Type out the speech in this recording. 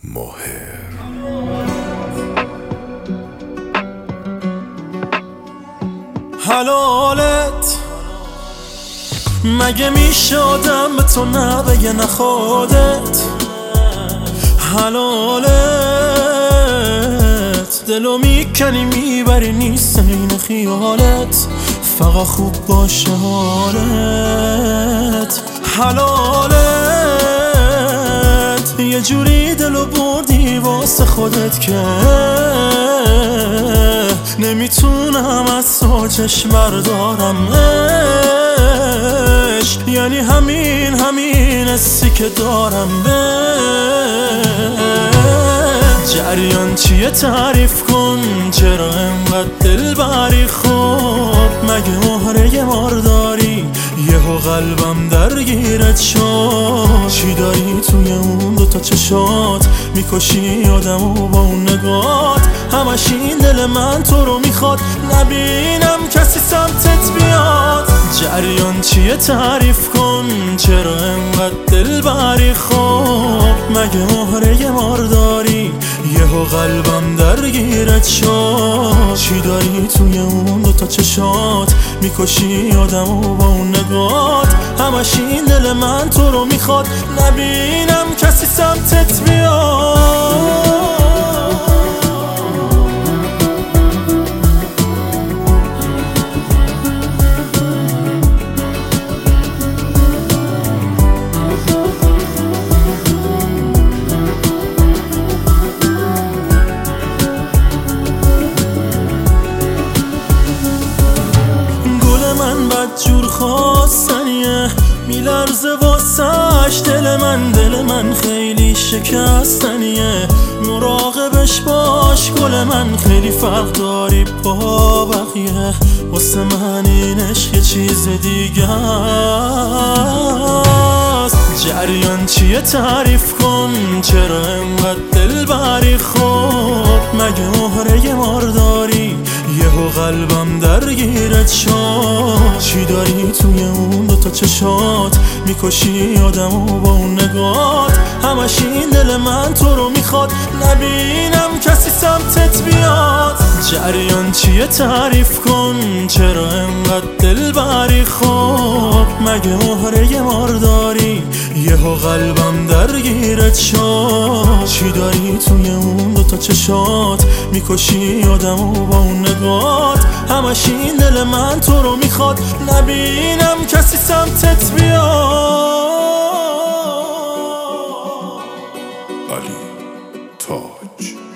ماهر. حلالت مگه میشه آدم به تو نبگه نه خودت؟ حلالت دلو میکنی میبری نیستن این خیالت، فقط خوب باشه حالت. حلالت یه جوری دلو بردی واسه خودت که نمیتونم از تو چشم بردارمش، یعنی همین حسی که دارم به جریان چیه تعریف کن، چرا انقدر دل بری خوب؟ مگه مهره مارداری یهو قلبم درگیرت شد؟ چی داری توی اون دوتا چشات؟ میکشی آدمو با اون نگات، همش این دل من تو رو میخواد، نبینم کسی سمتت بیاد. جریان چیه تعریف کن، چرا انقدر دل بری خوب؟ مگه مهره مارداری یهو قلبم درگیرت شد؟ چی داری توی اون دوتا چشات؟ میکشی آدمو با اون نگات، همش این دل من تو رو میخواد، نبینم کسی سمتت بیاد. بدجور خواستنیه میلرزه واسش دل من خیلی شکستنیه، مراقبش باش گل من، خیلی فرق داری با بقیه، واسه من این عشق چیز دیگه است. جریان چیه تعریف کن، چرا انقدر دل بری خوب؟ مگه مهره مارداری یهو قلبم درگیرت شد؟ چی داری توی اون دوتا چشات؟ میکشی آدمو با اون نگات، همش این دل من تو رو میخواد، نبینم کسی سمتت بیاد. جریان چیه تعریف کن، چرا انقدر دل بری خوب؟ مگه مهره مارداری یهو قلبم درگیرت شد؟ چی داری توی اون دوتا چشات؟ میکشی آدمو با اون نگات، همش این دل من تو رو میخواد، نبینم کسی سمتت بیاد. علی تاج.